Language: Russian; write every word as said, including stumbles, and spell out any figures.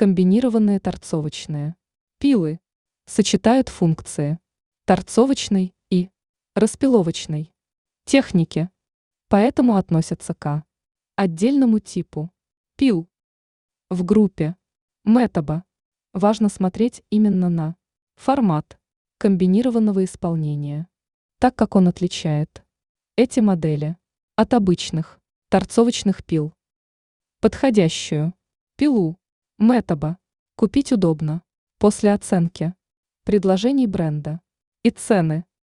Комбинированные торцовочные пилы сочетают функции торцовочной и распиловочной техники, поэтому относятся к отдельному типу пил. В группе метоба важно смотреть именно на формат комбинированного исполнения, так как он отличает эти модели от обычных торцовочных пил. Подходящую пилу метоба купить удобно после оценки предложений бренда и цены